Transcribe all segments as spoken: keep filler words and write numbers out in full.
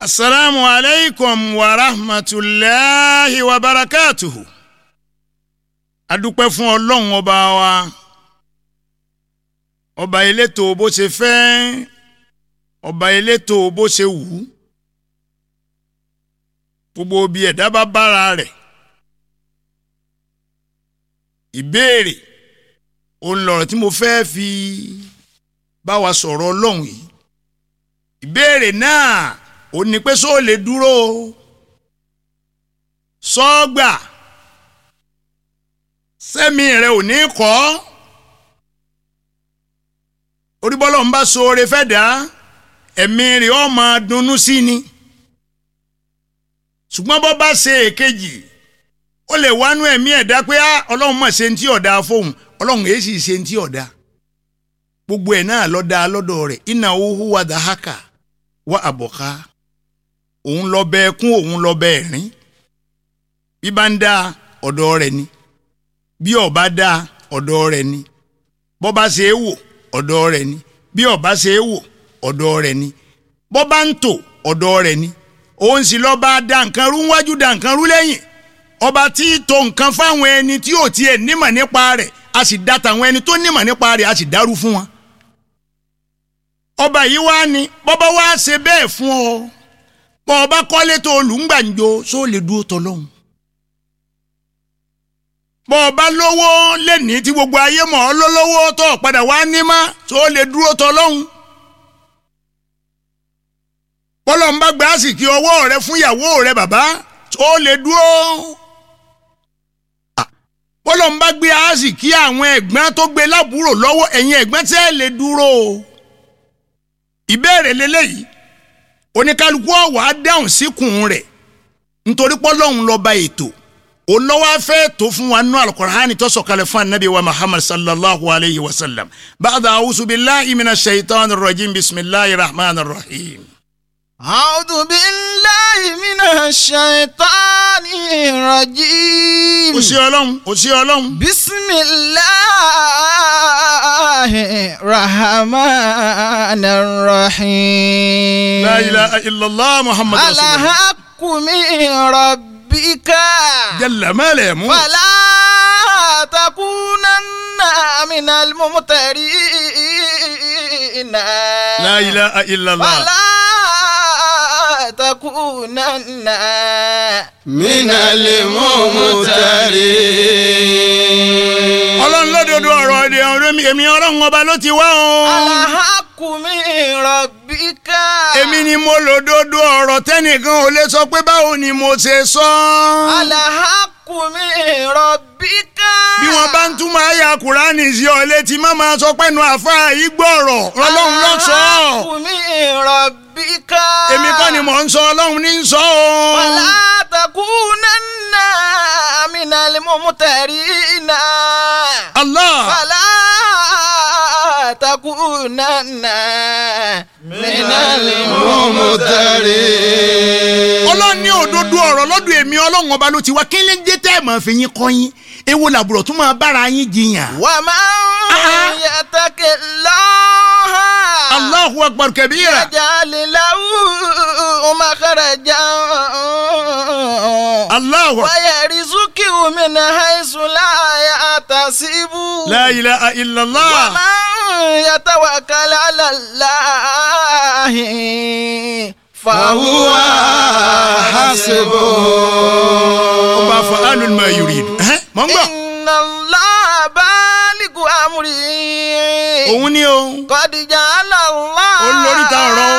Assalamu alaikum wa rahmatullahi wa barakatuhu. Adúpẹ́ fún Ọlọ́run ọba wa. Ọba elétò bó ṣe fẹ́, ọba elétò bó ṣe wù. Gbogbo bí ẹ̀dá bá bára rẹ̀. Ìbéèrè òun lọ̀rọ̀ tí mo fẹ́ fi bá wa sọ̀rọ̀ Ọlọ́run yìí. Ìbéèrè náà ó ní pé só lè dúró sọ́gbà sẹ́mi rẹ̀ ò ní kọ́ oríbọ́lọ́ ń bá sóore fẹ́ dá ẹ̀mí rẹ̀ ó máa dunnú sí ni ṣùgbọ́n bọ́ bá ṣe èkejì ó lè wánú ẹ̀mí ẹ̀dá pé Ọlọ́run mọ̀ ṣe ń tí ọ̀dà fóun Ọlọ́run èyí sì ṣe ń tí ọ̀dà gbogbo ẹ̀ náà lọ́dà lọ́dọ̀ rẹ̀ innahu huwa dhahaka wa abqa òun lọ bẹ ẹkún òun lọ bẹ ẹ̀rín bí bá ń dá ọ̀dọ̀ rẹ̀ ni bí ó bá dá ọ̀dọ̀ rẹ̀ ni bọ́ bá ṣe é wò ọ̀dọ̀ rẹ̀ ni bí ó bá ṣe é wò ọ̀dọ̀ rẹ̀ ni bọ́ bá ń tò ọ̀dọ̀ rẹ̀ ni òun sì lọ bá dá nǹkan rú wájú dá nǹkan rú lẹ́yìn ọba tí tò nǹkan fáwọn ẹni tí ò tiẹ̀ nímọ̀ nípa rẹ̀ a sì dá tàwọn ẹni tó nímọ̀ nípa rẹ̀ a sì dárú fún wọn. Ọba yìí wá ní bọ́bá wá ṣe bẹ́ẹ̀ fún ọ bọ́ ọba kọ́lé tó olùgbàǹjo só lè dúró tọ́lọ́hún. Bọ́ ọba lówó lẹ́ni tí gbogbo ayé mọ̀ ọ́ lólówó tó padà wá ní má só lè dúró tọ́lọ́hún. Bọ́lọ̀ ń bá gbé àsìkí ọwọ́ rẹ fún ìyàwó rẹ bàbá só lè dúró. Bọ́lọ̀ ń bá gbé àsìkí àwọn ẹ̀gbọ́n tó gbé lábúrò lọ́wọ́ ẹ̀yin ẹ̀gbọ́n tẹ́ lè dúró. Ìbéèrè lélẹ́yìí oníkálukú ọ̀wà dáhùn síkùn rẹ̀ nítorí pọ́lọ́hún lọ́ba ètò olówó afẹ́ tó fún wa nínú Al-Qur'ani tó sọ̀kalẹ̀ fún anabi wa Muhammad sallallahu alayhi wa sallam ba'da a'udhu billahi minash shaitanir rajim bismillahir rahmanir rahim. A'udhu billahi minash shaitanir rajim. Ó sí Ọlọ́run, ó sí Ọlọ́run. Bismillahir rahmanir rahim. La ilaha illallah Muhammad rasulullah. Al-haqqu min rabbika. Jalla ma la yamut. Fala takunanna minal mumtarin. La ilaha illallah. Fala takunanna minal mumtarin. Ọlọ́run lódodo ọ̀rọ̀ èdè ọ̀rọ̀ èmi Ọlọ́run ọba ló ti wá o. Al-haqqu min rabbika. Èmi ni mo lòdodo ọ̀rọ̀ tẹ́nìkan ò lè sọ pé báwo ni mo ṣe sọ. Al-haqqu min rabbika. Bí wọ́n bá ń túmọ̀ àyà Kùránì sí ọ létí má máa sọ pé nu àfáà yìí gbọ́rọ̀ Ọlọ́run ló sọ. Al-haqqu min rabbika. Èmi kọ́ ni mò ń sọ Ọlọ́run ní ń sọ o. Wala takunanna minal mumtarina. Allah. Wala takunanna minal mumtarin. Ọlọ́run ní òdodo ọ̀rọ̀ lọ́dọ̀ èmi Ọlọ́run ọba ló ti wá kí lè dé tẹ́ ẹ̀ máa fi yín kọ́ yín èwo làbúrò tún máa bára yín jiyàn. Wa man yattaqillaha. Allahu akbar kabira. Yaj'al lahu makhrajan. Allahu. Wa yarzuqhu min haythu la yahtasibu. La ilaha illallah. Wa man yatawakkal 'ala Allahi fahuwa hasbuh. Ọba fa'alun ma yurid. Mọ̀ ń gbọ́. Inna Allaha balighu amri. Òun ni o. Qad ja'ala Allahu olórí ta ọ̀rọ̀.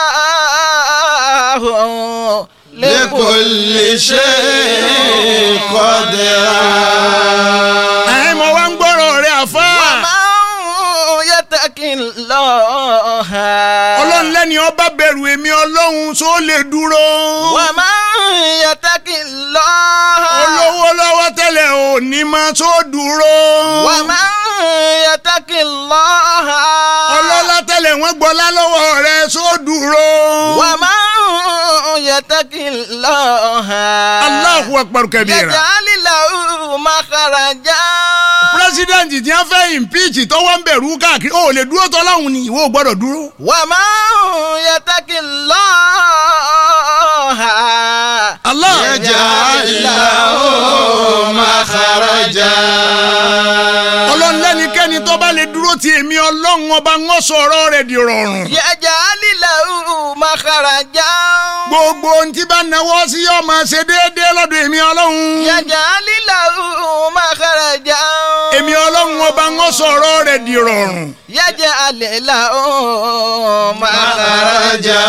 Likulli shay'in qadira. Ẹ mọ wá ń gbọ́rọ̀ rẹ̀ àfá. Wa man yattaqillaha. Ọlọ́run lẹ́ni ọba bẹ̀rù èmi Ọlọ́run só lè dúró. Wa man yattaqillaha. Olówó lọ́wọ́ tẹ́lẹ̀ ò ní máa tó dúró. Wa man yattaqillaha. Ọlọ́lá tẹ́lẹ̀ wọ́n gbọ́lá lọ́wọ́ rẹ̀ só dúró. Wa man yattaqillaha. Allahu akbar kabira. Yaj'al lahu makhrajan. President tí wọ́n fẹ́ impeach tó wọ́n bẹ̀rù káàkiri ó lè dúró tọ́lọ́hún ni ìwọ ò gbọ́dọ̀ dúró. Wa man yattaqillaha. ويجعل له مخرجا. ọlọ́run lẹ́nikẹ́ni tó bá lè dúró ti èmi ọlọ́run ọba ń sọ̀rọ̀ rẹ̀ di rọrùn. يجعل له مخرجا. gbogbo ohun tí bá náwó sí yóò máa ṣe déédéé lọ́dọ̀ èmi ọlọ́run. يجعل له مخرجا. èmi ọlọ́run ọba ń sọ̀rọ̀ rẹ̀ di rọrùn. يجعل له مخرجا.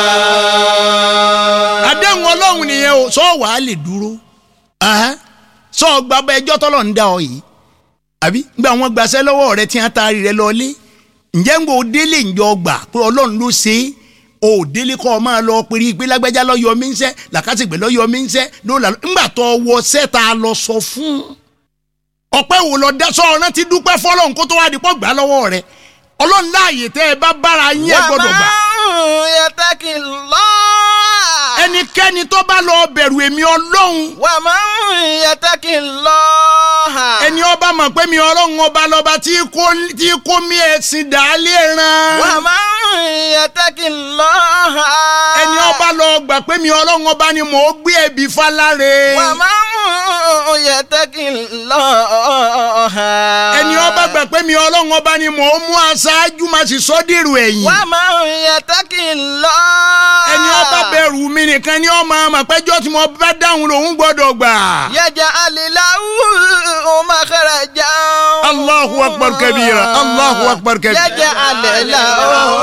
àdéhùn ọlọ́run nìyẹn o sọ wàá lè dúró sọ gbàgbọ́ ẹjọ́ tọ́lọ̀ ń dá ọ yìí àbí gbà wọ́n gbàṣẹ́ lọ́wọ́ rẹ tí wọ́n taari rẹ lọ́lé ǹjẹ́ ń gbọ́ délé ǹjọ́ gbà pé ọlọ́run ló ṣe é o délé kọ́ ọ máa lọ péré pé lágbájá lọ́yọ̀ mí ń sẹ́ làkàtìgbẹ́ lọ́yọ̀ mí ń sẹ́ lọ́la ńgbà tó wọ sẹ́ta lọ sọ fún ọpẹ́ wo lọ dá sọ ọ̀rán ti dúpẹ́ fọlọ́run kó tó wá di pọ̀ gbà lọ́wọ́ rẹ ọlọ́run láàyè tẹ́ ẹ bá bára yín ẹ gbọ́dọ̀ gbà. يتقي الله. ẹnikẹ́ni tó bá lọ bẹ̀rù èmi ọlọ́run. ومن يتقي الله. ẹni ọba mọ̀ pé mi ọlọ́run ọba lọ́ba tí kò tí kò mí ẹ̀sìn dàálé ran. ومن يتقي الله. ẹni ọba lọ gbà pé mi ọlọ́run ọba ni mò ń gbé ẹ̀bí fáláre. ومن يتقي الله. ẹni ọba gbà pé mi ọlọ́run ọba ni mò ń mú aṣáájú máa sì sọ́ dèrò ẹ̀yìn. ومن يتقي الله. ẹni ọba bẹ̀rù mi nìkan ni ọmọ àmọ̀pẹ́jọ́ tí mo bá dáhùn lòún gbọ́dọ̀ gbà. يجعل له مخرجا. Allahu akbar kabira Allahu akbar kabira. يجعل له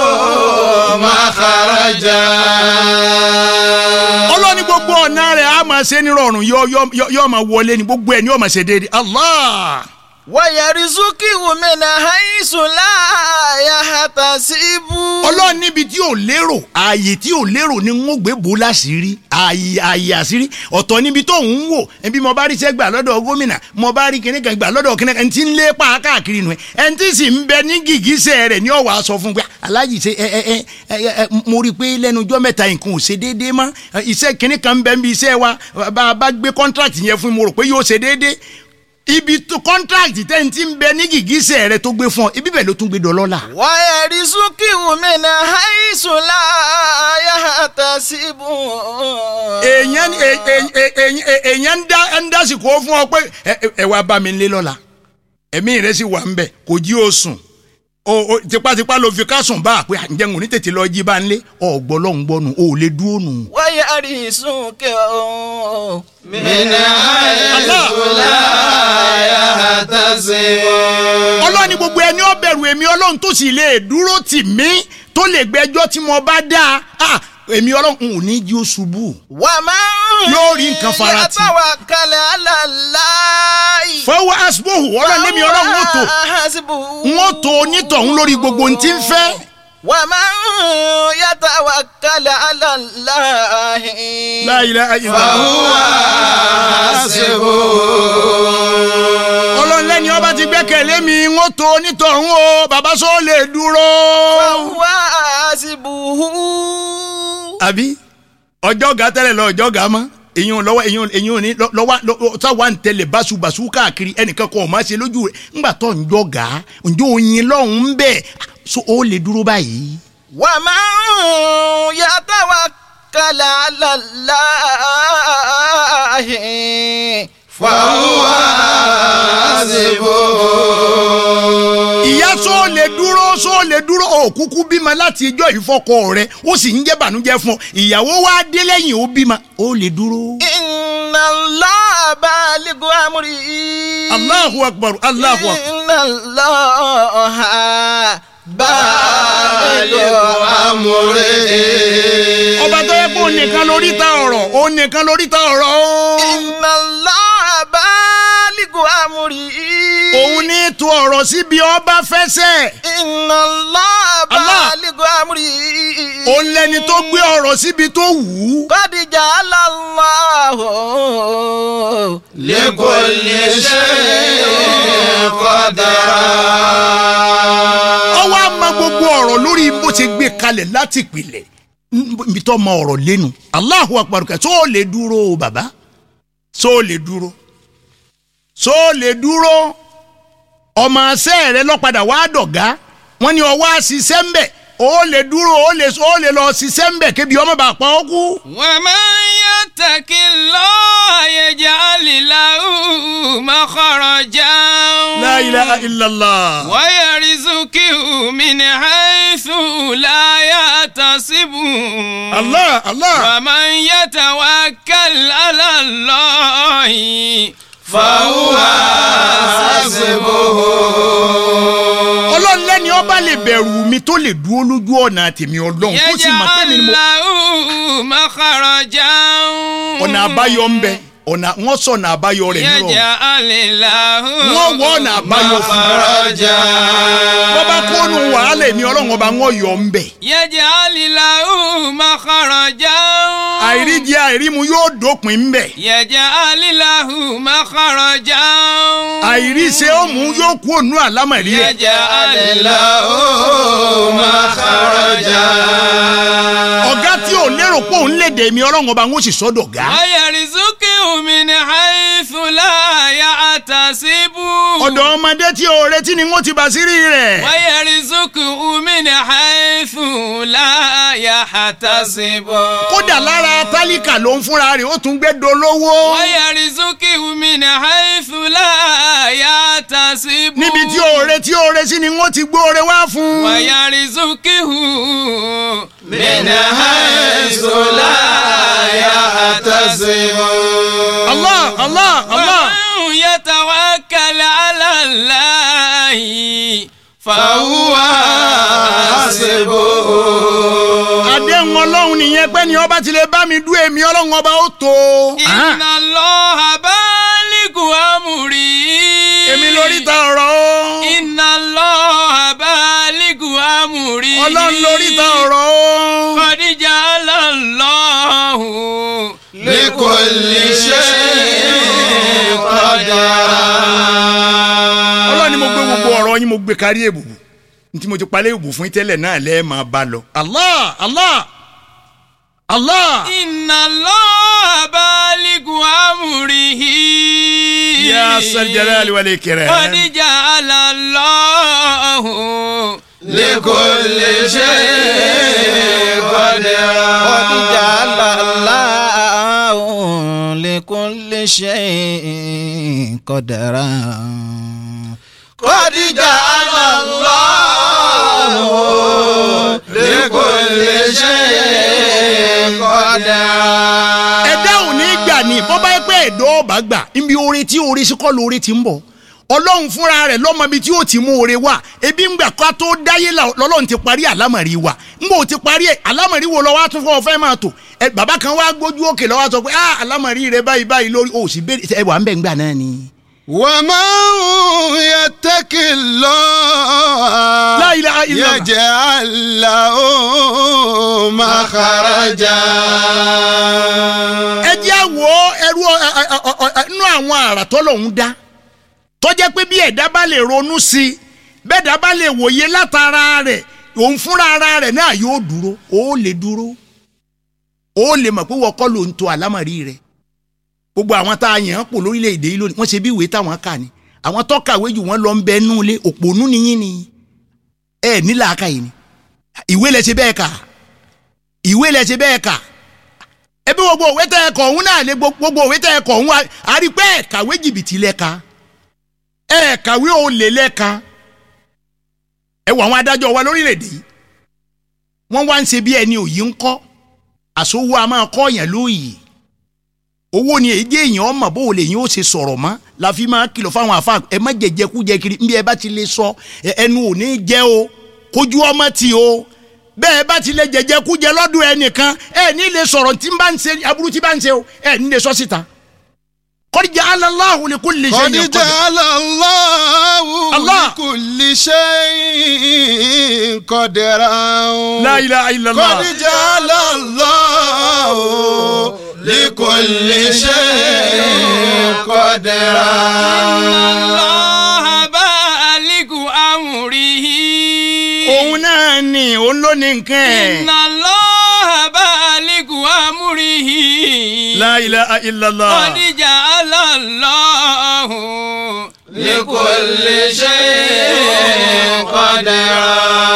مخرجا. ọlọ́ni gbogbo ọ̀nà rẹ̀ á máa ṣe ní rọrùn yóò máa wọlé ní gbogbo ẹ̀ ní ó máa ṣe déédéé Allah. ويرزقه من حيث لا يحتسب. ọlọ́run níbi tí ò lérò ààyè tí ò lérò ni n ó gbé bò láṣìírí ààyè ààyè àṣírí ọ̀tọ̀ níbi tó ń wò ẹbí mo bá rí iṣẹ́ gbà lọ́dọ̀ gómìnà mo bá rí kíní kan gbà lọ́dọ̀ kíní kan ẹni tí ń lé pa káàkiri nù ẹ ẹni tí sì ń bẹ ní gìgísẹ̀ rẹ̀ ní ọ̀wà sọ fún pé aláàjì ṣe ẹ ẹ ẹ mo rí i pé lẹ́nu ọjọ́ mẹ́ta nǹkan ò ṣe déédéé mọ́ iṣẹ́ kíní kan ń bẹ níbi iṣẹ́ wa bá a bá gbé kọ́ńtrákì yẹn fún mi mo rò pé yóò ṣe déédéé ibi tó kọ́ńtrákì tẹ́ ń ti ń bẹ ní gìgísẹ̀ rẹ tó gbé fún ọ ibi bẹ́ẹ̀ ló tún gbé dọ́lọ́lá. ويرزقه من حيث لا يحتسب. èèyàn èèyàn ń dá ń dásìkò fún ọ pé ẹ wá bá mi lé lọ́la ẹ̀mí rẹ sì wà ń bẹ̀ kò jí o sùn o tipátipá ló fi ká sùn bá a pé ǹjẹ́ ń ní tètè lọ jí bá ń lé ọ̀gbọ́n lọ́hùn gbọ́nù o ò lè dúró nù. ويرزقه من حيث لا يحتسب. ọlọ́ni gbogbo ẹni ó bẹ̀rù èmi ọlọ́run tó sì lè dúró tì mí tó lè gbẹ́jọ́ tí mo bá dáa èmi ọlọ́run ò ní jí ó ṣubú. ومن yóò rí nǹkan farati. يتوكل على الله. fọwọ́ asibohu ọlọ́run lémi ọlọ́run ó tó حسبه. ń ó tó onítọ̀hún lórí gbogbo ohun tí ń fẹ́. ومن يتوكل على الله. La ilaha illallah. فهو حسبه. ọlọ́run lẹ́ni ọba ti gbẹ́kẹ̀lé mi ń ó tó onítọ̀hún o bàbá sọ lè dúró. فهو حسبه. àbí ọjọ́ ọ̀gá tẹ́lẹ̀ lọ ọjọ́ ọ̀gá mọ́ èyàn lọ́wọ́ èyàn èyàn ní lọ́wọ́ táwa ń tẹ̀lé báṣubàṣu káàkiri ẹnìkan kan ò máa ṣe lójú rẹ̀ ńgbà tó ń jọ̀gá ǹjọ́ oyin lọ́hùn ń bẹ̀ so ó lè dúró báyìí. ومن يتوكل على الله. فهو حسبه. ìyá sọ lè dúró sọ lè dúró òkúkú bímọ láti ijọ́ ìfọkọ rẹ̀ ó sì ń jẹ́ bànújẹ́ fún ọ ìyàwó wa dé lẹ́yìn ó bímọ ó lè dúró. إن الله بالغ أمره. Allahu akbar Allahu akbar. إن الله بالغ أمره. ọba tó yẹ kó nìkan lórí ta ọ̀rọ̀ ó nìkan lórí ta ọ̀rọ̀ ó. إن الله بالغ أمره. òun ní tu ọ̀rọ̀ síbi ọba fẹsẹ̀. إن الله Allah. بالغ أمره. òun lẹni tó gbé ọ̀rọ̀ síbi tó wù ú. قد جعل الله لكل شيء قدرا. ọwọ́ á mọ gbogbo ọ̀rọ̀ lórí bó ṣe gbé kalẹ̀ láti ìpìlẹ̀ níbi tó mọ ọ̀rọ̀ lẹ́nu. Allahu akbar kẹ́ tó lè dúró bàbá tó lè dúró tó lè dúró ọmọ asẹ́ rẹ lọ́padà wá dọ̀gá wọ́n ní ọwọ́ àṣìṣẹ́ ń bẹ̀ ó lè dúró ó lè lọ ṣiṣẹ́ ń bẹ̀ kébi ọmọ bàá pa ọ́ kú. ومن يتق الله يجعل له مخرجا La ilaha illallah. ويرزقه من حيث لا يحتسب Allah, Allah. ومن يتوكل على الله فهو حسبه. Ọlọ́run lẹ́ni ọba lè bẹ̀rù mi tó lè dúró lójú ọ̀nà tèmi Ọlọ́run kó sì mọ̀ pé mi ni mo. يجعل له مخرجا ọ̀nà àbáyọ ń bẹ ọ̀nà wọ́n sọ̀nà àbáyọ rẹ̀ nírọ̀ يجعل له wọ́n wọ ọ̀nà àbáyọ fún مخرجا. wọ́n bá kónú wàhálà èmi Ọlọ́run ọba wọ́n yọ ń bẹ̀. يجعل له مخرجا àìríjẹ àìrímu yóò dópin ń bẹ̀. يجعل له مخرجا àìríṣe òmù yóò kú ònú àlámọ̀rí ẹ̀. يجعل له مخرجا. ọ̀gá tí ò lérò pé òun léde èmi Ọlọ́run ọba wọn ò sì sọ́dọ̀ gá. ويرزقه من حيث لا يحتسب ọ̀dọ̀ ọmọdé tí ò retí ni wọ́n ti bàṣírí rẹ̀. ويرزقه من حيث لا يحتسب kódà lára tálíkà ló ń fúnra rẹ̀ ó tún gbé dolówó. ويرزقه من حيث لا يحتسب níbi tí ò retí ò retí ni wọ́n ti gbóore wá fún. ويرزقه من حيث لا يحتسب. Allah, Allah, Allah. ومن يتوكل على الله فهو حسبه. àdéhùn Ọlọ́run nìyẹn pé ni ọba ti lè bá mi dú èmi Ọlọ́run ọba ó tó. إن الله بالغ أمره èmi lórí ta ọ̀rọ̀ o. إن الله بالغ أمره Ọlọ́run lórí ta ọ̀rọ̀ o. قد جعل الله لكل شيء قدرا. Ọlọ́run ni mo gbé gbogbo ọ̀rọ̀ yín mo gbé kárí èbùbù ntí mo ti palẹ̀ èbùbù fún tẹ́lẹ̀ náà lẹ́ẹ̀ máa bá lọ. Allah, Allah, Allah. إن الله بالغ أمره Ya sal jalali wal ikram. قد جعل الله لكل شيء قدرا. قد جعل الله لكل شيء قدرا. قد جعل الله لكل شيء قدرا. ẹ̀dá ò ní gbà ní bọ́ bá yẹ pé ẹ̀dọ́ ọba gbà níbi oore tí oore sí kọ́ lóore ti ń bọ̀ Ọlọ́run fúnra rẹ̀ lọ́mọ ibi tí ó ti mú oore wá ebi ń gbà ká tó dáyé lọ́lọ́run ti parí àlámọ̀rí wa ń bò ti parí ẹ̀ àlámọ̀rí wo lọ́wọ́ tún fọ́ fẹ́ máa tò ẹ bàbá kan wá gbójú òkè lọ́wọ́ sọ pé ah àlámọ̀rí rẹ̀ báyìí báyìí lórí o sì bẹ́ẹ̀ ẹ wà ń bẹ̀ ń gbà náà ni. ومن يتق الله La ilaha illallah. يجعل له مخرجا. ẹ jẹ́ àwọ̀ ẹrú inú àwọn àrà tọ́lọ́hún dá tó jẹ́ pé bí ẹ̀dá bá lè ronú sí i bẹ́ẹ̀ dá bá lè wòye látara rẹ̀ òun fúnra ara rẹ̀ náà yóò dúró ó lè dúró ó lè mọ̀ pé wọ́n kọ́ ló ń to àlámọ̀rí rẹ̀ gbogbo àwọn tá a yàn án pò lórílẹ̀‐èdè yìí lónìí wọ́n ṣe bí ìwé táwọn kà ní àwọn tó kàwé jù wọ́n lọ ń bẹ nú ilé òpònú nìyí ni ẹ nílà aka yìí ni ìwé lẹ ṣe bẹ́ẹ̀ kà ìwé lẹ ṣe bẹ́ẹ̀ kà ẹbí gbogbo òwe tẹ ẹ kọ̀ ọ̀hún náà lé gbogbo òwe tẹ ẹ kọ̀ ọ̀hún àrí pé ẹ kàwé jìbìtì lẹ́ka ẹ kàwé olè lẹ́ka ẹ wọ àwọn adájọ́ wa lórílẹ̀‐èdè yìí wọ́n wá ń ṣe bí ẹni òyì ń kọ́ àsowó a máa kọ́ yẹn lóyìí owó ni èyí jẹ́ èèyàn ọmọ bó o lè yín ó ṣe sọ̀rọ̀ mọ́ la fi máa kìlọ̀ fáwọn àfa ẹ má jẹjẹ kú jẹ kiri nbí ẹ bá ti lè sọ ẹnu ò ní jẹ o kójú ọmọ ti o bẹ́ẹ̀ bá ti lè jẹjẹ kú jẹ lọ́dún ẹnìkan ẹ ní lè sọ̀rọ̀ tí n bá ń ṣe aburú tí bá ń ṣe o ẹ ní lè sọ síta. Qad ja'ala Allahu li kulli shay'in قد جعل الله لكل شيء قدرا. La ilaha illallah. قد جعل الله لكل شيء قدرا. الله بالغ أمره òun náà ni òun ló ní nǹkan ẹ̀. إن الله بالغ أمره La ilaha illallah. قد جعل الله لكل شيء قدرا.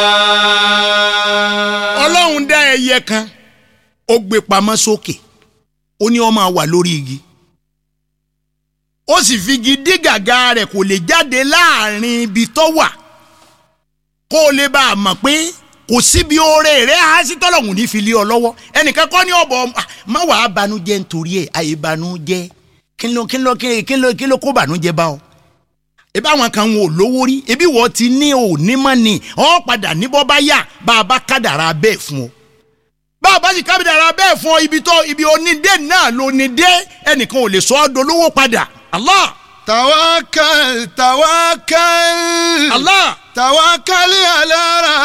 Ọlọ́run dá ẹyẹ kan ó gbé pamọ́ sókè ó ní ó máa wà lórí igi ó sì fi gidi gàgà rẹ̀ kò lè jáde láàrin ibi tó wà kó o lè bá a mọ̀ pé kò síbi oore rẹ̀ á sí tọ́lọ̀hún ní fi lé ọ lọ́wọ́ ẹnìkan kọ́ ní ọ̀bọ̀ má wàá banújẹ́ nítorí ẹ̀ àyè banújẹ́ kí ló kí ló kí ló kí ló kó banújẹ́ bá ọ. ebi àwọn kan wọn ò lówó rí ebi wọ́n ti ní ò ní mọ́ ni ọ́ padà níbọ̀ bá yà bá a bá kádàrá bẹ́ẹ̀ fún ọ. bá a bá sì kádàrá bẹ́ẹ̀ fún ọ ibi tó ibi onídé náà ló ní dé ẹnìkan ò lè sọ ọ́ dolówó padà. Allah. tawakkal tawakkal. Allah. tawakkal ala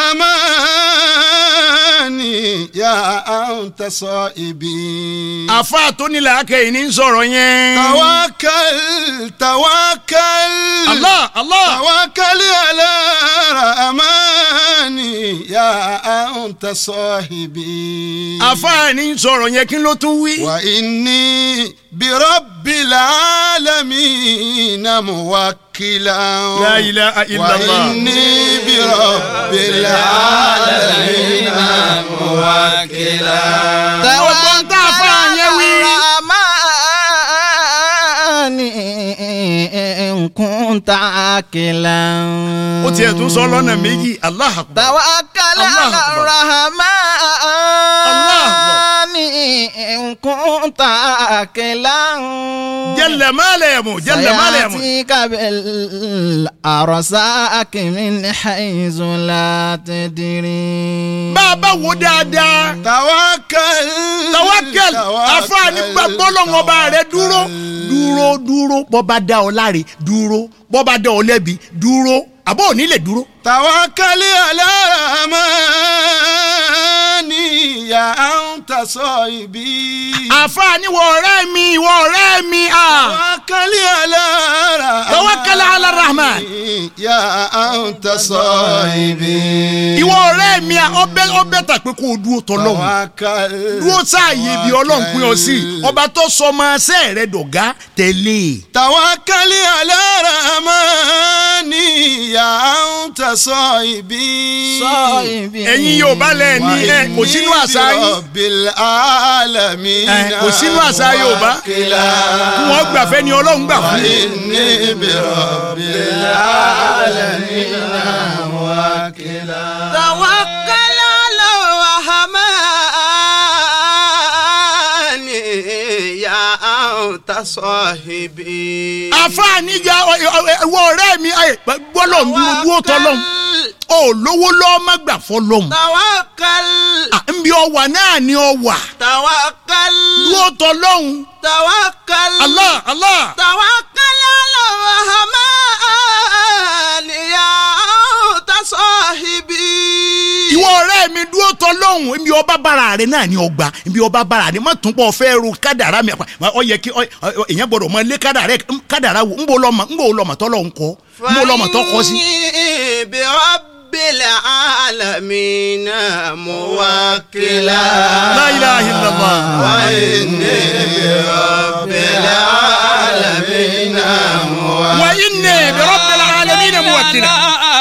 rahmani ya anta sahibi. àfa tó nílẹ̀ akẹ́yìn ní sọ̀rọ̀ yẹn. tawakkal tawakkal. Allah Allah. tawakkal ala rahmani ya anta sahibi. àfa ní sọ̀rọ̀ yẹn kí ló tún wí. wa inni bi rabbil alamin muwakkilan. La ilaha illallah. wa inni bi rabbil alamin muwakkilan. ọgbọ́n tá a fà yẹn wí. in kunta aqilan. ó tiẹ̀ tún sọ lọ́nà méjì. Allah akbar. tawakkal ala rahman in kunta aqilan. jalla ma la yamu jalla ma la yamu. sayatika bil arsaki min haythu la tadri. bàbá wo dáadáa. tawakkal. tawakkal. àfààní gbọ́lọ́ wọn bá rẹ dúró. dúró dúró bọ́ bá dá ọ láre dúró bọ́ bá dá ọ lẹ́bi dúró àbọ̀ ò ní lè dúró. tawakkal ala rahmani ya anta sahibi. àfààní wọ ọ̀rẹ́ mi wọ ọ̀rẹ́ mi. tawakkal ala rahmani. tawakkal ala rahman. ya anta sahibi. ìwọ ọ̀rẹ́ mi ọbẹ̀ ọbẹ̀ tà pé kó o dúró tọ́lọ́hún. tawakkal. dúró sáàyè bí ọlọ́run pín ọ sí ọba tó sọ ọmọ ẹsẹ̀ rẹ dọ̀gá tẹ̀lé. tawakkal ala rahmani ya anta sahibi. sahibi. ẹ̀yin yóò bá lẹ̀ ní ẹ kò sínú àṣà yín. rabbil alamin. kò sínú àṣà Yorùbá kí wọ́n gbàfẹ́ ni ọlọ́run gbà fún. inni bi rabbil alamin muwakkilan. tawakkal ala rahman ya anta sahibi. àfààní ya ìwọ ọ̀rẹ́ mi gbọ́lọ̀ ń dúró dúró tọ́lọ́hún. ó lówó lọ́ọ́ má gbà fọ́lọ́hún. tawakkal. nbí ọwà náà ni ọwà. tawakkal. dúró tọ́lọ́hún. tawakkal. Allah Allah. tawakkal ala rahman ya anta sahibi. ìwọ ọ̀rẹ́ mi dúró tọ́lọ́hún nbí ọba bára rẹ náà ni ọgbà nbí ọba bára rẹ má tún pọ̀ fẹ́ ru kádàrá mi ọ yẹ kí èèyàn gbọdọ̀ mọ ilé kádàrá wò nbó lọ́mọ nbó lọ́mọ tọ́lọ́hún kọ́ nbó lọ́mọ tọ́ kọ́ sí. bi rabbil alamin muwakkilan. La ilaha illallah. wa inni bi rabbil alamin muwakkilan. wa inni bi rabbil alamin muwakkilan.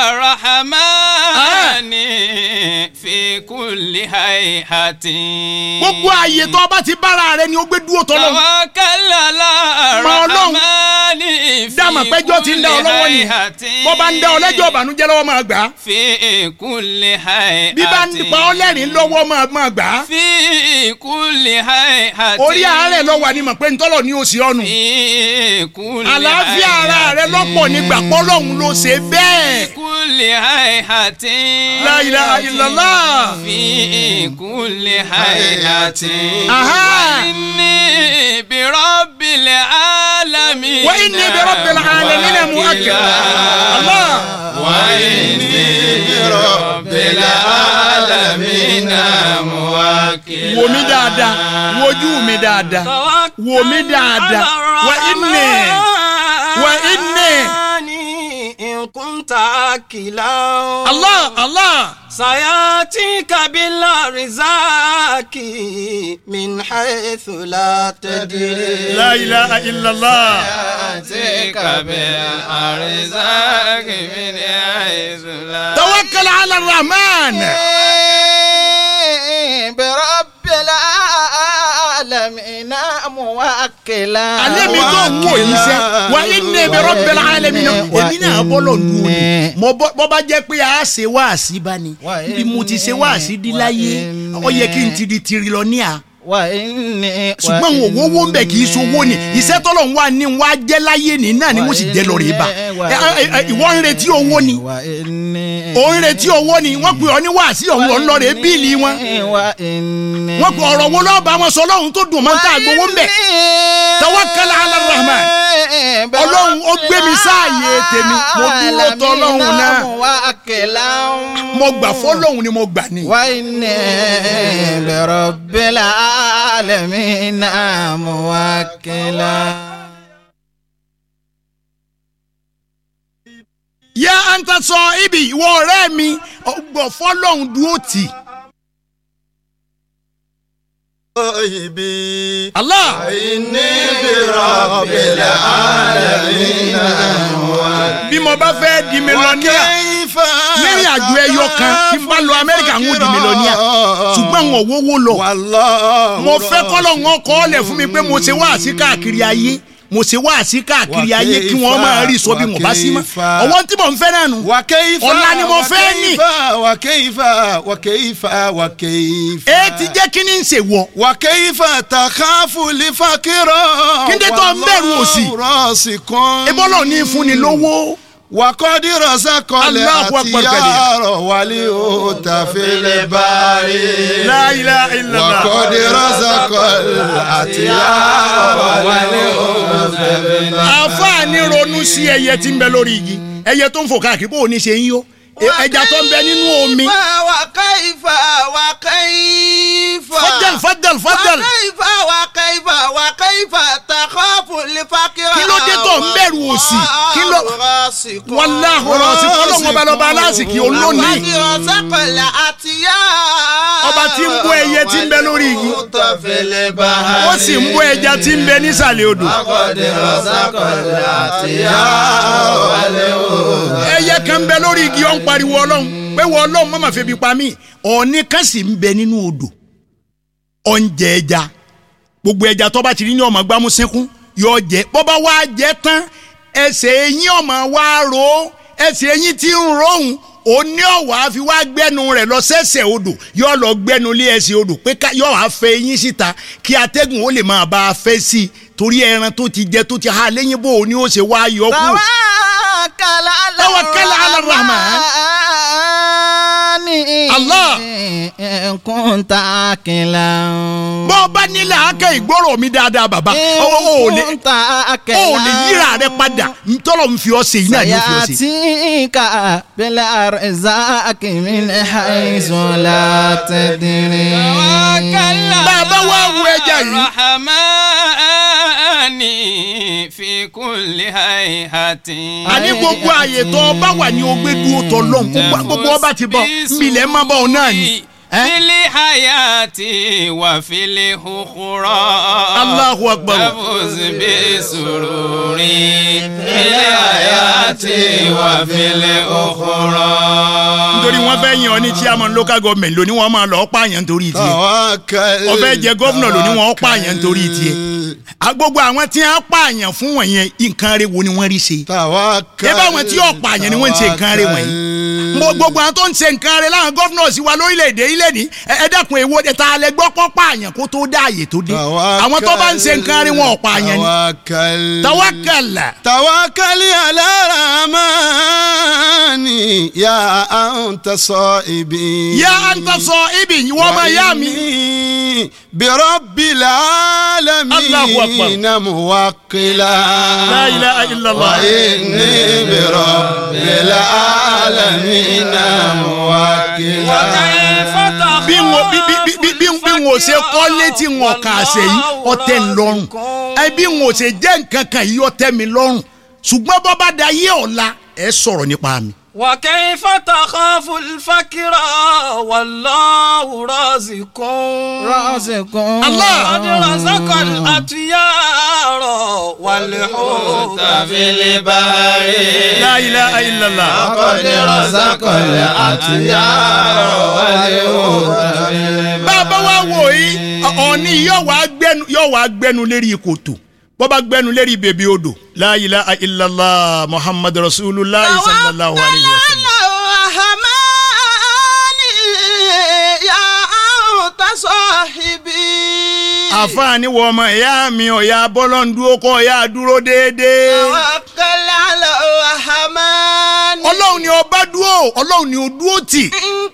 rahmani fi kulli hayhatin. gbogbo ààyè tó bá ti bára rẹ ni ó gbé dúró tọ́lọ́hún. tawakkal ala rahmani fi dáàmà péjọ ti ń dá ọ lọ́wọ́ ni bó bá ń dá ọ lẹ́jọ́ ìbànújẹ́ lọ́wọ́ máa gbà á. fi kulli hayhatin. bí bá ń pa ọ lẹ́rìn lọ́wọ́ máa gbà á. fi kulli hayhatin. orí àárẹ̀ lọ́wọ́ ni mọ̀ pé ntọ́lọ̀ ni ó sì ọ̀nù. fi kulli hayhatin. àlàáfíà ara rẹ lọ́pọ̀ nígbà pọ́lọ́hún ló ṣe bẹ́ẹ̀. fi kulli hayhatin. La ilaha illallah. fi kulli hayhatin. Aha. wa inni bi rabbil alamin. wa inni bi rabbil alamin muwakkilan. Allah. wa inni bi rabbil alamin muwakkilan. wò mí dáadáa wojú mi dáadáa wò mí dáadáa wa inni wa inni. in kunta aqilan. Allah Allah. sayatika bil rizaki min haythu la tadri. La ilaha illallah. sayatika bil rizaki min haythu la. tawakkal ala rahman. bi rabbil العالمين موكلا. alẹ́ mi tó ń wò yìí sẹ́ wà inni bi rabbil alamin èmi náà bọ́lọ̀ dùn ní mo bọ́ bá jẹ́ pé a ṣe wáàsí bá ní bí mo ti ṣe wáàsí dí láyé ó yẹ kí n ti di tirilọ́níà ṣùgbọ́n àwọn owó owó ń bẹ̀ kì í sowó ni iṣẹ́ tọ́lọ̀ ń wá ní wá jẹ́ láyé ní náà ni mo sì jẹ́ lọ rè bá ìwọ ń retí owó ni ò ń retí owó ni wọ́n pe ọ ní wáàsí ọ̀hún ọ̀hún lọ rè bíìlì wọn wọ́n pe ọ̀rọ̀ wo lọ́ọ́ bá wọn sọ lọ́hún tó dùn mọ́ tá àgbowó ń bẹ̀ tawakkal ala rahman ọlọ́run ó gbé mi sáàyè tèmi mo dúró tọ́ ọlọ́run náà mo gbà fọ́lọ́hún ni mo gbà ní. wa inni bi rabbil alamin muwakkila. yá anta sọ ibi ìwọ ọ̀rẹ́ mi ọgbọ fọ́lọ́run dúró tì. ibi. Allah. inni bi rabbil alamin. bí mo bá fẹ́ di mílíọ̀nìyà lẹ́yìn àjò ẹyọ kan tí n bá lọ Amẹ́ríkà ń di mílíọ̀nìyà ṣùgbọ́n wọn ò wówó lọ. mo fẹ́ kọ́lọ̀ wọn kọ́ ọ́ lẹ̀ fún mi pé mo ṣe wáàsí káàkiri ayé mo ṣe wáàsí káàkiri ayé kí wọ́n máa rí sọ bí mo bá sí mọ́ ọwọ́n tí mo ń fẹ́ náà nù ọ̀la ni mo fẹ́ ní. wàkẹ́yìfà wàkẹ́yìfà wàkẹ́yìfà. ẹ ti jẹ́ kí ni ń ṣe wọ. wàkẹ́yìfà takhafu lifakiro. kí n tẹ́ tọ́ ń bẹ̀rù òsì. ebọ́lọ̀ ní fúnni lówó. wakọ́dí rọ̀ṣàkọlẹ̀ àti yàrá wálé ó tàfẹ́lẹ̀ báyé. La ilaha illallah. wakọ́dí rọ̀ṣàkọlẹ̀ àti yàrá wálé ó tàfẹ́lẹ̀ báyé. àfààní ronú sí ẹyẹ tí ń bẹ lórí igi ẹyẹ tó ń fò káàkiri bó o ní ṣe ń yó ẹja tó ń bẹ nínú omi. wa kaifa wa kaifa. fadal fadal fadal. wa kaifa wa kaifa wa kaifa takhafu lifakira. kí ló dé tó ń bẹ̀rù òsì kí ló wàláhù rọ̀ọ̀sì fọlọ́wọ́n ọba lọ́ba aláàsìkì olónìí. ọba tí ń bọ́ ẹyẹ tí ń bẹ lórí igi ó sì ń bọ́ ẹja tí ń bẹ nísàlẹ̀ odò. ẹyẹ kan ń bẹ lórí igi ó ń pariwo ọlọ́run pé wọ́n ọlọ́run má máa febi pa mí ọ̀ọ́nì kan sì ń bẹ nínú odò ó ń jẹ ẹja gbogbo ẹja tó bá ti rí ní ọmọ gbámú sẹ́kún yóò jẹ bó bá wá jẹ tán ẹsẹ̀ eyín ọmọ wa ro ẹsẹ̀ eyín tí ń rohùn òní ọ̀wá fi wá gbẹ́nu rẹ̀ lọ sẹ́sẹ̀ odò yóò lọ gbẹ́nu lé ẹsẹ̀ odò pé yóò wá fẹ́ eyín síta kí atẹ́gùn ó lè máa bá a fẹ́ sí i torí ẹran tó ti jẹ tó ti ha lẹ́yìn bò ó ní ó ṣe wá yọ kú. tawakkal ala rahman. Allah. kunta akilan. bọ́ bá nílẹ̀ akẹ́ ìgbọ́rọ̀ mi dáadáa bàbá o lè yíra rẹ padà ntọ́lọ̀ ń fi ọ́ ṣe yìí náà ni ó fi ọ́ ṣe. sayatika bil arzaqi min haythu la tadri. bàbá wa wo ẹja yìí. rahmani fi kulli hayhatin. àní gbogbo àyè tó ọba wà ní ogbé dúró tọ́ lọ́hùn gbogbo ọba ti bọ̀ nbílẹ̀ má bọ̀ náà ni. fili hayati wa fili ukhra. Allahu akbar. afuz bi sururi. fili hayati wa fili ukhra. nítorí wọ́n fẹ́ yan ọ ní chairman local government lóní wọ́n máa lọ pààyàn nítorí tiẹ̀ ọ̀fẹ́ jẹ gómìnà lóní wọ́n pààyàn nítorí tiẹ̀ gbogbo àwọn tí wọ́n pààyàn fún wọn yẹn nǹkan rẹ̀ wo ni wọ́n rí ṣe ẹ bá wọn tí yóò pààyàn ni wọ́n ń ṣe nǹkan rẹ̀ wọ̀nyí gbogbo àwọn tó ń ṣe nǹkan rẹ̀ láwọn gómìnà sí wa lórílẹ̀‐èdè ilẹ̀ ní ẹ dákun èwo ta lẹ gbọ́ pọ́ pààyàn kó tó dá àyè tó dé àwọn tó bá ń ṣe nǹkan rẹ̀ wọn ò pààyàn ni tawakkal tawakkal ala rahmani ya anta sa'ibi ya anta sa'ibi wọ́n máa yá mi. bi rabbil alamin muwakkila. La ilaha illallah. wa inni bi rabbil alamin muwakkila. bí wọn bí bí bí bí bí wọn ò ṣe kọ́lé tí wọn kà ṣe yìí ọtẹ ń lọ́rùn ẹ bí wọn ò ṣe jẹ́ nǹkan kan yìí ọtẹ mi lọ́rùn ṣùgbọ́n bọ́ bá da yé ọ̀la ẹ sọ̀rọ̀ nípa mi. wa kayfa takhafu al-fakra wallahu raziqun. raziqun. Allah. qad razaqa al-atyara wal-huta fil bahri. La ilaha illallah. qad razaqa al-atyara wal-huta fil bahri. bàbá wa wò yìí ọ̀ọ́ni yóò wá gbé gbẹ́nu yóò wá gbẹ́nu lérí kòtò bó bá gbẹ́nu lérí bèbí odò la ilaha illallah muhammad rasulullah sallallahu alayhi wa sallam. àfààní wọ ọmọ ìyá mi ọ̀yà bọ́lọ́ndúró kọ́ ọ̀yà dúró déédéé. ọlọ́run ni ọba dúró ọlọ́run ni ó dúró tì.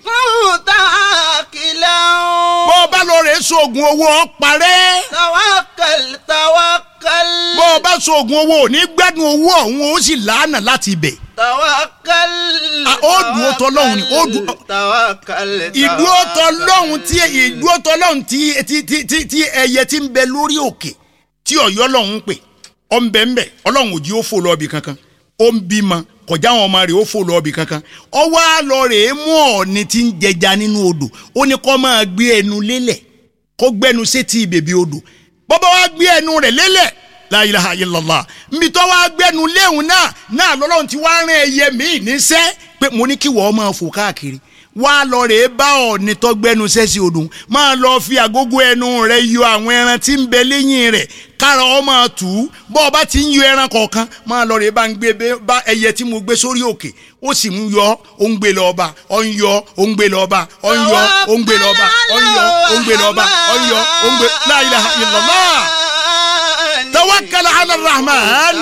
bọ́ ọba lọ rẹ̀ sóògùn owó ọ̀parẹ́. tawakkal tawakkal. bọ́ ọba sóògùn owó ò ní gbẹ́dùn owó ọ̀hún ó sì làánà láti ibẹ̀. tawakkal. ó dúró tọ́lọ́hún ni ó dúró. tawakkal. ìdúró tọ́lọ́hún tí ìdúró tọ́lọ́hún tí tí tí tí ẹyẹ tí ń bẹ lórí òkè tí ọ̀yọ́ lọ́hún ń pè ọ̀ ń bẹ ń bẹ ọlọ́hún ò jí ó fò lọ́ọ̀bì kankan ó ń bímọ kọjá àwọn ọmọ rẹ̀ ó fò lọ́ọ̀bì kankan ọwọ́ àlọ́ rẹ̀ mú ọ̀ọ́ni tí ń jẹja nínú odò ó ní kó máa gbé ẹnu lélẹ̀ kó gbẹnu sétí bèbí odò bọ́bá wa gbé ẹnu rẹ̀ lélẹ̀ la ilaha illallah nbí tó wá gbẹnu léhùn náà náà lọ́lọ́run ti wá rán ẹyẹ míì níṣẹ́ pé mo ní kí wọ́n máa fò káàkiri wá lọ rèé bá ọ̀ọ́ni tó gbẹnu sẹ́sì odò máa lọ fi àgógó ẹnu rẹ̀ yọ àwọn ẹran tí ń bẹ lẹ́yìn rẹ̀ kára ọ máa tù ú bọ́ ọ bá ti ń yọ ẹran kọ̀ọ̀kan máa lọ rèé bá ń gbé bá ẹyẹ tí mo gbé sórí òkè ó sì ń yọ ó ń gbé lọ ọba ó ń yọ ó ń gbé lọ ọba ó ń yọ ó ń gbé lọ ọba ó ń yọ ó ń gbé lọ ọba ó ń yọ ó ń gbé la ilaha illallah. توكل على الرحمن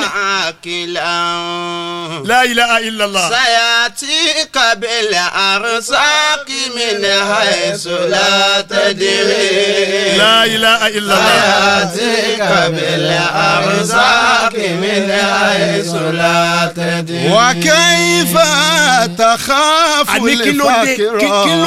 لا إله إلا الله سيأتيك بالأرزاق من حيث لا تدري لا إله إلا الله سيأتيك بالأرزاق من حيث لا تدري وكيف تخاف الفقر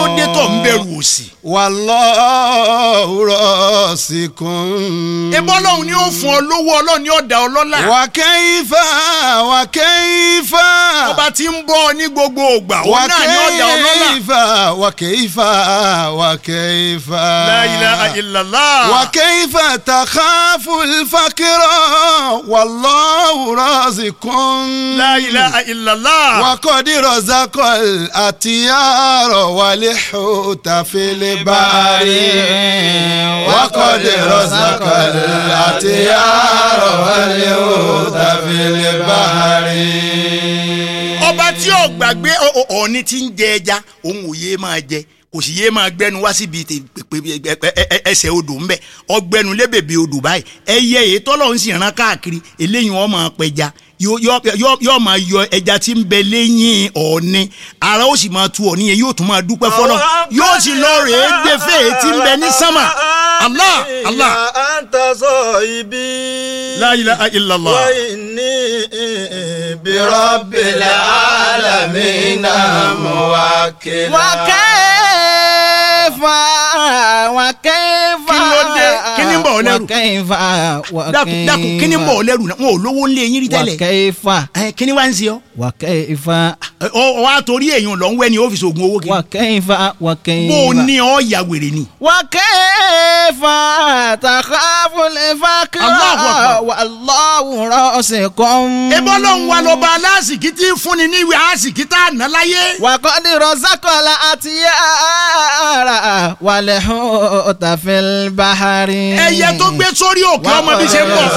والله راسك Ọlọ́run ni ó fún ọ lówó Ọlọ́run ni ó dá ọ lọ́lá. wàkẹ́yìfà wàkẹ́yìfà. ọba tí ń bọ̀ ní gbogbo ògbà òun náà ni ó dá ọ lọ́lá. wàkẹ́yìfà wàkẹ́yìfà. la ilaha illallah. wàkẹ́yìfà takhaful faqra wallahu razikun. la ilaha illallah. waqad razaqal atiyara wal huta fil bahri. waqad razaqal الأطيار واليهود في البحر. ọba tí ó gbàgbé ọ̀ọ́ni tí ń jẹ ẹja òun ò yé máa jẹ kò sì yé máa gbẹnu wá síbi ẹsẹ̀ odò ńbẹ ọgbẹnu lébèbè odò báyìí ẹyẹ èyí tọ́lọ̀ ń sì rán káàkiri eléyìí wọ́n máa pẹja yóò máa yọ ẹja tí ń bẹ lẹ́yìn ọ̀ọ́ni ara ó sì máa tu ọ̀ọ́ni yẹn yóò tún máa dúpẹ́ fọ́lọ́ yóò sì lọ rèé gbé fèé tí ń bẹ ní sánmà Allah Allah. anta sahibi. la ilaha illallah. wa inni bi rabbil alamin muwakkil. wa kayfa wa kayfa. kí ló dé kí ni ń bọ̀ ọ́ lẹ́rù. wa kayfa wa kayfa. dákun dákun kí ni ń bọ̀ ọ́ lẹ́rù náà wọn ò lówó ńlẹ̀ yín rí tẹ́lẹ̀. wa kayfa. ẹ kí ni wá ń ṣe ọ́. wa kayfa. ọ wá torí èèyàn lọ ń wẹ́ ní ọ́fíìsì oògùn owó kiri. wa kayfa wa kayfa. bó o ní ọ ya wèrè ni. wa kayfa takhaful faqra. Allahu Akbar. wallahu rasikum. ebó ló ń wa lọ́ba aláàsìkí tí ń fúnni ní ìwé àsìkí tá a ná láyé. wa qad razaqal atiyara wal huta fil bahri. ẹyẹ tó gbé sórí òkè ọmọ bí ṣe ń bọ̀.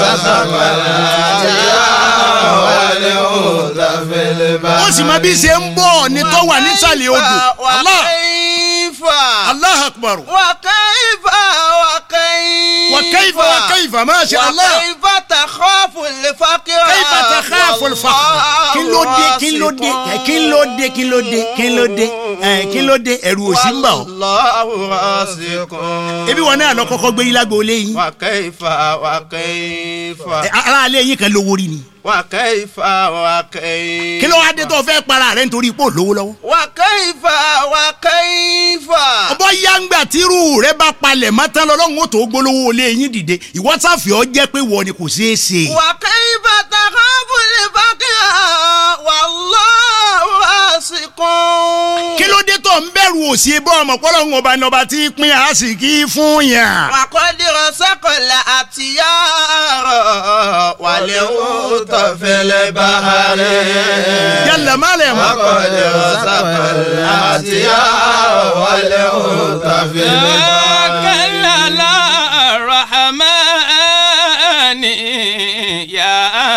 ó sì mọ bí ṣe ń bọ̀ ní tó wà nísàlẹ̀ odò. Allah Allah akbar. wa kayfa wa kayfa. wa kayfa wa kayfa ma sha Allah. wa kayfa takhaful faqra. kayfa takhaful faqra. kí ló dé kí ló dé kí ló dé kí ló dé kí ló dé kí ló dé ẹ̀rù ò sí ń bà ọ́. wallahu rasikun. ebi wọn náà lọ kọ́kọ́ gbé yín lágbo lé yín. wa kayfa wa kayfa. aráalé yín kan lówó rí ni. wa kayfa wa kayfa. kí ló wá dé tó fẹ́ para rẹ̀ nítorí ipò lówó lọ́wọ́. wa kayfa wa kayfa. ọbọ̀ yáǹgbà tírú rẹ̀ bá palẹ̀ mọ́tán lọ́lọ́run ó tó gbólówó lé yín dìde ìwọ sáfì ọ jẹ́ pé wọ́n ni kò ṣeé ṣe. wa kayfa takhaful faqra wallahu rasikun. kí ló dé tó ń bẹ̀rù òsì bọ́ ọmọ pọ́lọ́hún ọba ní ọba tí pín àsìkí fún yàn. wa qad razaqal atiyara wal huta fil bahri. yàlla má lè mọ́. wa qad razaqal atiyara wal huta fil bahri. kalla la rahman.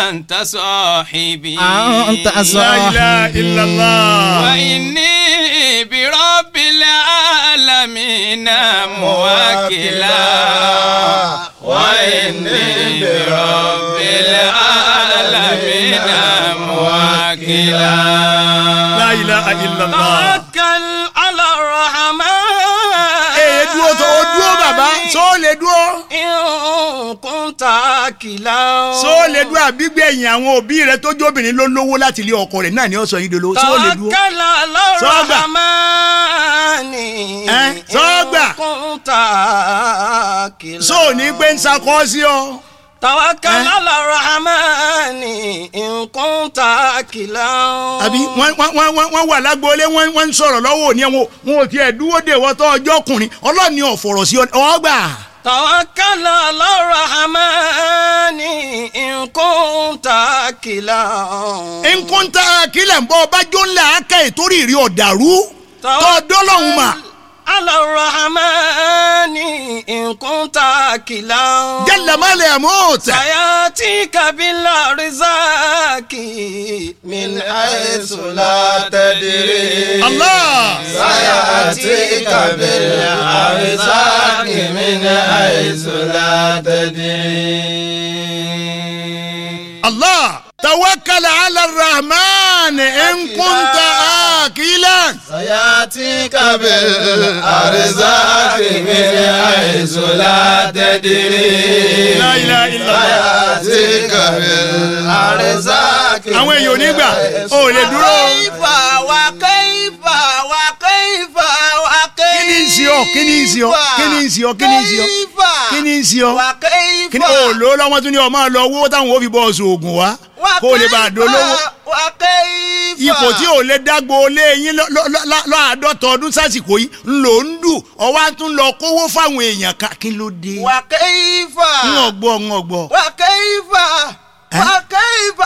أنت صاحبي أنت La صاحبي ilaha illallah. وإني برب العالمين موكلا وإني برب العالمين موكلا La ilaha illallah. توكل على الرحمن Ee dúró tó o dúró bàbá sọ lè dúró. إن كنت عاقلا Sọ lè dúró àbígbẹ̀yìn àwọn òbí rẹ tó jóbìnrin ló lówó láti ilé ọkọ rẹ̀ náà ni ó sọ yín dolo. Sọ lè dúró. توكل على Sọ́gbà. الرحمن Eh, sọ́gbà. إن كنت عاقلا Sọ ní pé ń sakọ́ sí ọ. توكل Eh? على الرحمن إن كنت عاقلا Àbí wọ́n wọ́n wọ́n wọ́n wà lágbóolé wọ́n wọ́n ń sọ̀rọ̀ lọ́wọ́ òní ẹ̀wọ̀n wọn ò tiẹ̀ dúró dè wọ́n tó ọjọ́ ọkùnrin ọlọ́ọ̀ni ọ̀fọ̀rọ̀ sí ọgbà. توكل على الرحمن إن كنت عاقلا nkúntà kílẹ̀ ń bọ́ ọba jó ńlá aka ìtorí ìrí ọ̀dàrú tó dọ́lọ́hún mà. على الرحمن إن كنت عاقلا jẹ́lẹ̀ má lè mú òtẹ̀. سيأتيك بالأرزاق من حيث لا تدري Allah. سيأتيك بالأرزاق من حيث لا تدري Allah. tawakkal ala rahman in kunta akilan. سيأتيك بالأرزاق من حيث لا تدري La ilaha illallah. سيأتيك بالأرزاق àwọn èèyàn ò ní gbà ó lè dúró. وكيف وكيف وكيف kí ni ń ṣe ọ kí ni ń ṣe ọ kí ni ń ṣe ọ kí ni ń ṣe ọ kí ni ń ṣe ọ وكيف kí ni ò lò lọ́wọ́ tún ní ọ máa lọ owó táwọn ò fi bọ́ ọ̀sùn oògùn wá kó o lè bá a dolówó. وكيف ipò tí ò lè dágbo lé yín lọ́àádọ́ta ọdún sásìkò yìí ń lò ń dù ọwọ́ á tún lọ kówó fáwọn èèyàn ká kí ló dé. وكيف ń ọgbọ́ ń ọgbọ́. وكيف وكيف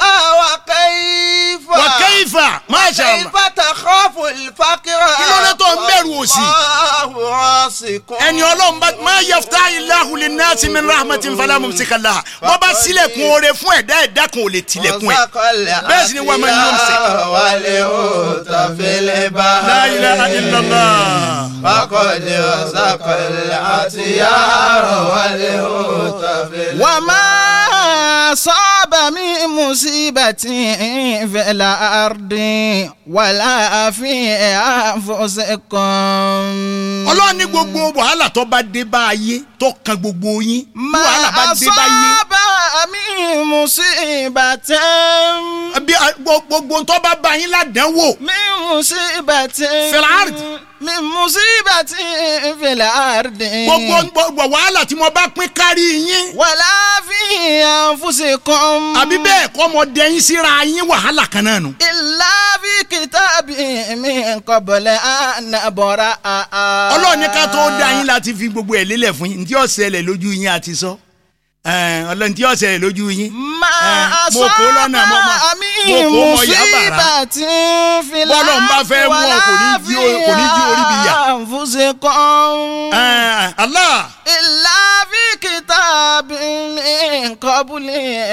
وكيف wàkẹ́yìfà masha Allah. كيف تخاف الفقر kí ló dé tó ń bẹ̀rù òṣì. والله راسك ẹni ọlọ́run bá máa yaftahi Allahu linnasi min rahmatin fala mumsika laha wọ́n bá sílẹ̀kùn oore fún ẹ̀dá ẹ̀dá kan ò lè tilẹ̀kùn ẹ̀. bẹ́ẹ̀ sì ni wọ́n máa ń yọ̀ ṣe. والحوت في البحر La ilaha illallah. فقد وسق الأطيار والحوت في البحر وما أصاب من مصيبة في الأرض ولا في أنفسكم. ọlọ́run ní gbogbo wàhálà tó bá dé bá ayé tó kan gbogbo yín bí ما wàhálà bá dé bá yé. أصاب من مصيبة bí a- gbo- gbogbo tó bá bá yín ládánwò. من مصيبة في الأرض. من مصيبة في الأرض gbogbo gbogbo wàhálà tí mo bá pín kárí yín. ولا في أنفسكم àbí bẹ́ẹ̀ kọ́ mo dẹ́yìn síra yín wàhálà kan náà nù. إلا في كتاب من قبل أن نبرأها. ọlọ́run ní ká tó dá yín láti fi gbogbo ẹ̀ lélẹ̀ fún yín ntí ó ṣẹlẹ̀ lójú yín àti sọ. Ẹ̀, ọlọ́run ntí ó ṣẹlẹ̀ lójú yín. ما Eh, mo kó أصاب lọ́nà, mo- mo- mo من kó mọ yá bàrà. مصيبة في Bọ́lọ̀ ń bá fẹ́ mú ọ, kò ní ولا jí o- kò ní jí orí bí yà. في أنفسكم Ẹ̀, Allah. إلا في كتاب من قبل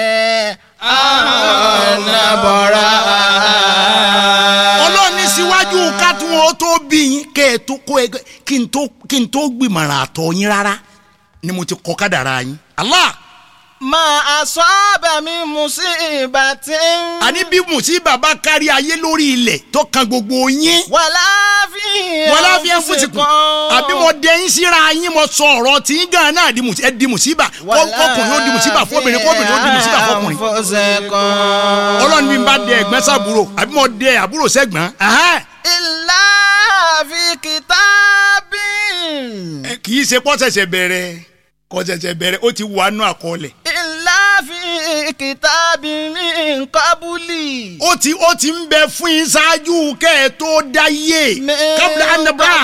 أن نبرأها. ọlọ́run ní síwájú ká tún ó tó bí yín kẹ́ ẹ tó kó ẹ kí n tó kí n tó gbìmọ̀ràn àtọ̀ yín rárá ni mo ti kọ́ kádàrá yín. Allah. ما أصاب من مصيبة àní bí mùsíbà bá kárí ayé lórí ilẹ̀ tó kan gbogbo yín. ولا في wọ́n láfi ẹ̀ fún tìkù àbí mo dẹ yín síra yín mo sọ ọ̀rọ̀ tí yín gan náà di mùsí ẹ di mùsíbà kọkùnrin ó di mùsíbà fóbìnrin kóbìnrin ó di mùsíbà fọkùnrin. ọlọ́run bí n bá dẹ ẹ̀gbọ́n sábúrò àbí mo dẹ àbúrò sẹ́gbọ́n. ẹ̀hẹ́n. إلا في كتاب Ẹ kì í ṣe pọ́ ṣẹ̀ṣẹ̀ bẹ̀rẹ̀ kọ́ ṣẹ̀ṣẹ̀ bẹ̀rẹ̀ ó ti wà nù àkọọ́lẹ̀. إلا في كتاب من قبل ó ti ó ti ń bẹ fún yín ṣáájú kẹ́ ẹ tó dáyé kábílà ànàbà.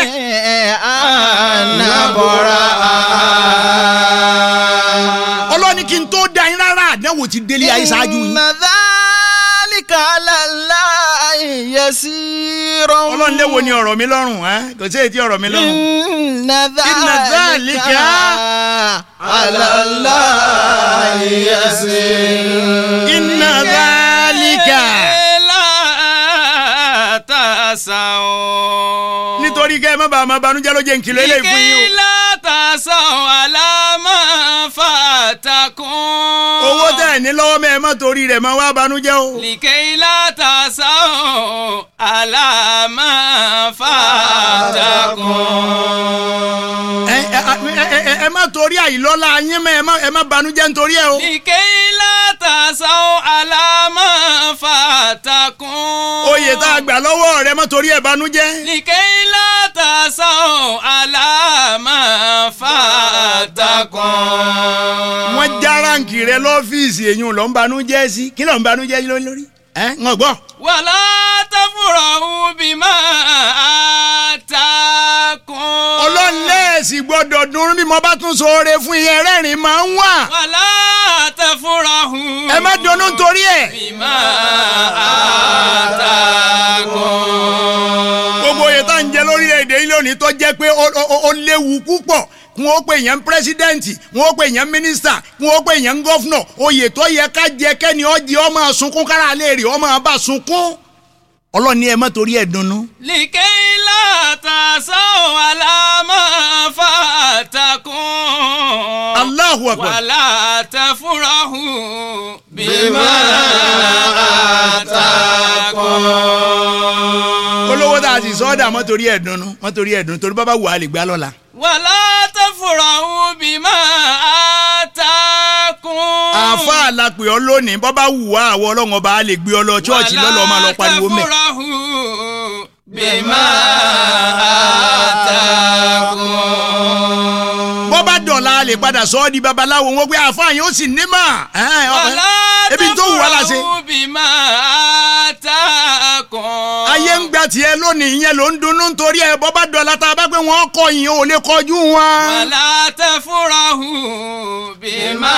ọlọ́ni kí n tó dá yín rárá àdánwò ti délé ayé ṣáájú yín. إن ذلك على الله يسير. ọlọ́run léwo ni ọ̀rọ̀ mi lọ́rùn ẹ́ kò sí èyí tí ọ̀rọ̀ mi lọ́rùn. إن ذلك ذلك على الله يسير. má bàa má banújẹ́ ló jẹ́ nkìlọ̀ eléyìí fún yín o. ìkìlá tàṣán àlámà fàtàkùn. owó tẹ̀ ní lọ́wọ́ mẹ́ ẹ má torí rẹ̀ má wá banújẹ́ o. ìkìlá tàṣán àlámà fàtàkùn. ẹ ẹ ẹ ẹ má torí àìlọ́lá yín mẹ́ ẹ má ẹ má banújẹ́ nítorí ẹ o. ìkìlá tàṣán àlámà fàtàkùn. oyè tá a gbà lọ́wọ́ rẹ̀ má torí ẹ banújẹ́. ìkìlá tàṣán àlámà fàtàkùn. wọ́n já ránkì rẹ lọ́fíìsì èyí ló ń banújẹ́ sí kí ló ń banújẹ́ lórí. ẹ ń gbọ́. wàlá tafurahu bima atakum. ọlọ́lẹ́ẹ̀sì gbọ́dọ̀ dùn bí mo bá tún sọ̀rọ̀ fún iye rẹ́rìn máa ń wà. wàlá tafurahu. ẹ má dunnú torí ẹ̀. bima atakum. gbogbo oyè tá à ń jẹ lórílẹ̀‐èdè yìí lónìí tó jẹ́ pé ó léwu púpọ̀ kún ó pè yẹn pírẹsidẹ́ǹtì kún ó pè yẹn mínísítà kún ó pè yẹn gọ́fúnọ̀ oyè tó yẹ ká jẹ kẹ́ni ọjì ọmọ sunkún kára lè rí ọmọ bá sunkún ọlọ́ni ẹ má torí ẹ̀ dunnú. lìkẹ́yìnlá tàṣán àlámà fàtàkùn. Allahu akbar. wàlá tafurahu bima atakum. olówó tá a sì sọ́ọ́dà má torí ẹ̀ dunnú má torí ẹ̀ dunnú torí bàbá wù á lè gbá lọ́la. wàlá tafurahu bima atakum. àfa àlàpẹ̀ ọ lónìí bọ́bá wù wá àwọn ọlọ́run ọba á lè gbé ọ lọ chọ́ọ̀chì lọ́lọ́ máa lọ pariwo mẹ́. wàlá tafurahu bima atakum. bọ́bá dọ̀la lè padà sọ ọ́ di babaláwo wọn pé àfa yẹn ó sì ní mà. wàlá ebi tó wù wá la ṣe. tafurahu bima atakum. ayé ń gba tiẹ̀ lónìí yẹn ló ń dunnú nítorí ẹ bọ́bá dọ̀la tá a bá pé wọ́n kọ yín ò lè kọjú wọn. wàlá tafurahu bima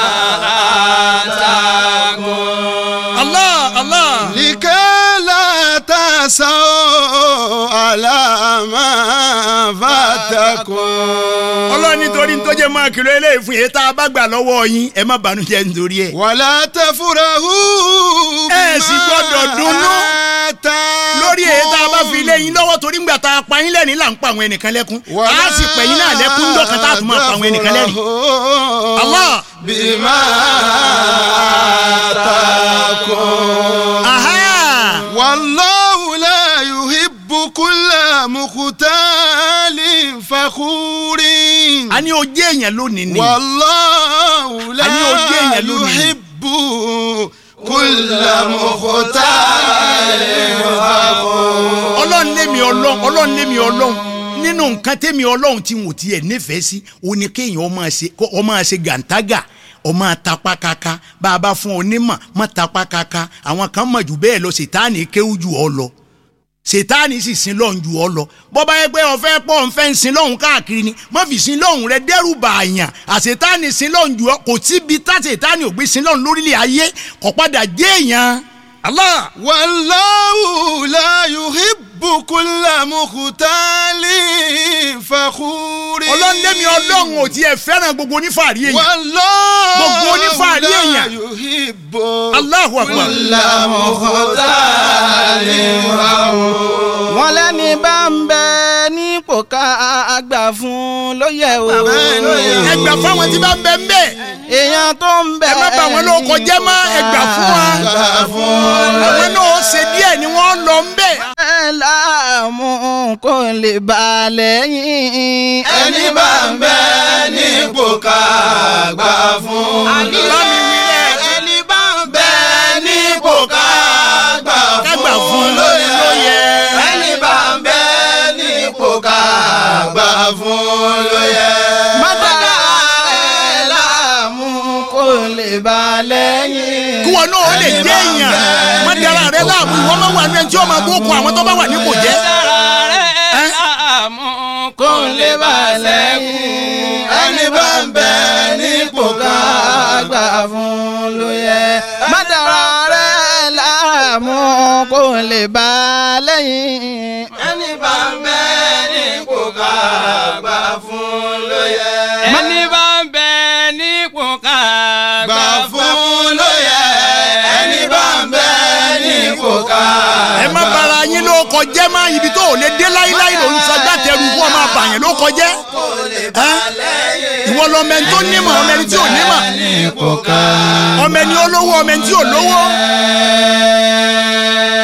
atakum. Allah Allah. likala tasau alama fatakun. ọlọ́run nítorí nítorí máa kìlọ̀ eléyìí fún yìí tá a bá gbà lọ́wọ́ yín ẹ má bànújẹ́ nítorí ẹ̀. wàlá tafurahu. ẹ sì gbọ́dọ̀ dunnú lórí èyí tá a bá fi lé yín lọ́wọ́ torí ńgbà tá a pa yín lẹ́rìn là ń pa àwọn ẹnìkan lẹ́kún a sì pẹ̀ yín náà lẹ́kún ńjọ́ kan tá a tún máa pa àwọn ẹnìkan lẹ́rìn. Allah. bima atakum. wallahu la yuhibbu kulla mukhtalin fakhurin. a ní ojú èèyàn lónìí ni. wallahu la a ní ojú èèyàn lónìí. yuhibbu kulla mukhtalin fakhur. ọlọ́run lémi ọlọ́run ọlọ́run lémi ọlọ́run nínú nǹkan tẹ́mi ọlọ́run tí wọ́n tiẹ̀ nífẹ̀ẹ́ sí òní kéèyàn ọmọ ṣe ọmọ ṣe gàǹtágà ọmọ tapá kaka bá a bá fún onímọ̀ mọ́ tapá kaka àwọn kan mọ̀ jù bẹ́ẹ̀ lọ ṣètáàní kéwú jù ọ lọ ṣètáàní sì sin lọ́hùn jù ọ lọ bọ́bá yẹ pé ọ̀fẹ́ pọ̀ ń fẹ́ ń sin lọ́hùn káàkiri ni má fi sin lọ́hùn rẹ dẹ́rù bàyàn àṣetáàní sin lọ́hùn jù ọ kò síbi tá ṣètáàní ò gbé sin lọ́hùn lórílẹ̀ ayé kò padà jẹ́ èèyàn. Allah. wallahu la yuhibbu kulla mukhtalin fakhurin. ọlọ́run lẹ́mi ọlọ́run ò tiẹ̀ fẹ́ràn gbogbo onífàárí èèyàn. wallahu gbogbo onífàárí èèyàn. la yuhibbu Allahu akbar. kulla mukhtalin fakhur. wọ́n lẹ́ni bá ń bẹ nípò ká àgbà fún lóye o. ẹ gbà fáwọn tí bá ń bẹ ń bẹ. èèyàn tó ń bẹ. ẹ má bà wọn ló kọjá mọ́ ẹ gbà fún wa. àwọn náà ó ṣe díẹ̀ ni wọ́n lọ ń bẹ. ẹ láàmú kó lè bà lẹ́yìn. ẹni bá ń bẹ nípò ká gbà fún. ẹni bá ń bẹ nípò ká gbà fún lóye lóye. ẹni bá ń bẹ nípò ká gbà fún lóye. mọ́tà ẹ láàmú kó lè bà lẹ́yìn. kí wọn náà ó lè jẹ́ èèyàn má dára rẹ láàmú ìwọ máa wà ní ẹni tí ó máa gbókun àwọn tó bá wà nípò jẹ́. kó lè bà lẹ́yìn. ẹni bá ń bẹ nípò ká gbà fún lóye. mọ́tà rẹ láàmú kó lè bà lẹ́yìn. ẹni bá ń bẹ nípò ká gbà fún lóye. ẹni bá ń bẹ nípò ká gbà fún lóye. ẹni bá ń bẹ nípò ká. ẹ má bara yín ló kọjá má ibi tó ò lè dé láíláí ló ń sọgbà tẹrù jẹ́ ìwọ lọmọ ẹni tó nímọ̀ ọmọ ẹni tí ò nímọ̀ ọmọ ẹni olówó ọmọ ẹni tí ò lówó.